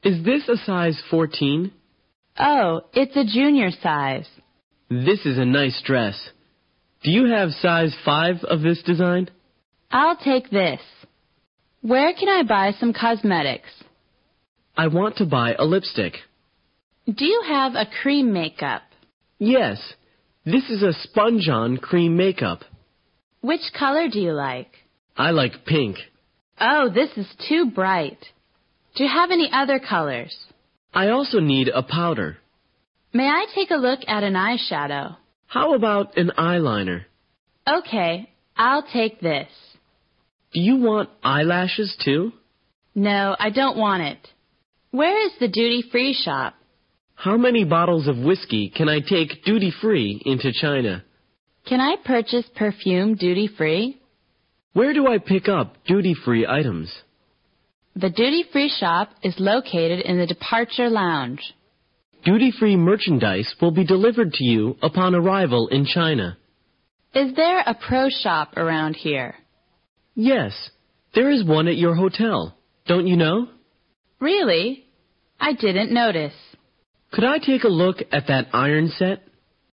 Is this a size 14? Oh, it's a junior size. This is a nice dress. Do you have size 5 of this design? I'll take this. Where can I buy some cosmetics? I want to buy a lipstick. Do you have a cream makeup? Yes, this is a sponge-on cream makeup. Which color do you like? I like pink. Oh, this is too bright. Do you have any other colors? I also need a powder. May I take a look at an eyeshadow? How about an eyeliner? Okay, I'll take this. Do you want eyelashes too? No, I don't want it. Where is the duty-free shop? How many bottles of whiskey can I take duty-free into China? Can I purchase perfume duty-free? Where do I pick up duty-free items? The duty-free shop is located in the departure lounge. Duty-free merchandise will be delivered to you upon arrival in China. Is there a pro shop around here? Yes, there is one at your hotel. Don't you know? Really? I didn't notice. Could I take a look at that iron set?